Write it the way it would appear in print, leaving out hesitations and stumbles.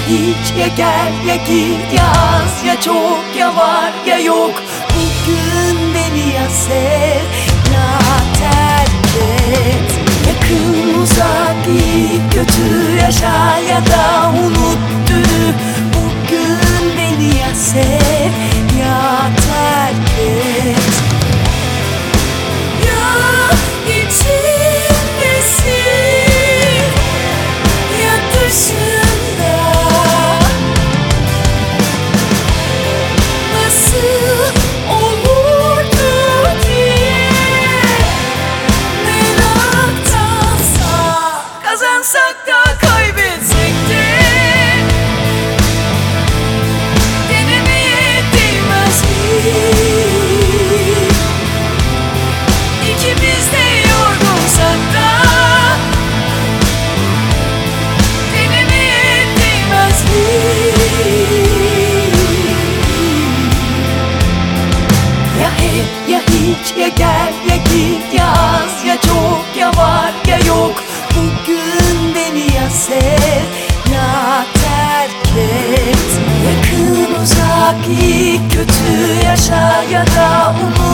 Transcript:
hiç, ya gel ya git, ya az ya çok, ya var ya yok. Bugün beni ya sev ya terk et. Yakın uzak, iyi kötü, yaşa ya da unut dünü. Bugün beni ya sev ya terk et. Ya içindesin ya dışında, nasıl olurdu diye meraktansa, kazansak da kaybetsek de denemeye değmez mi? İkimiz de yorgunsak da denemeye değmez mi? Ya hep ya hiç, ya gel ya git, ya az ya çok, ya var ya yok. Bugün beni ya sev ya terk et. Yakın uzak, iyi kötü, yaşa ya da unut.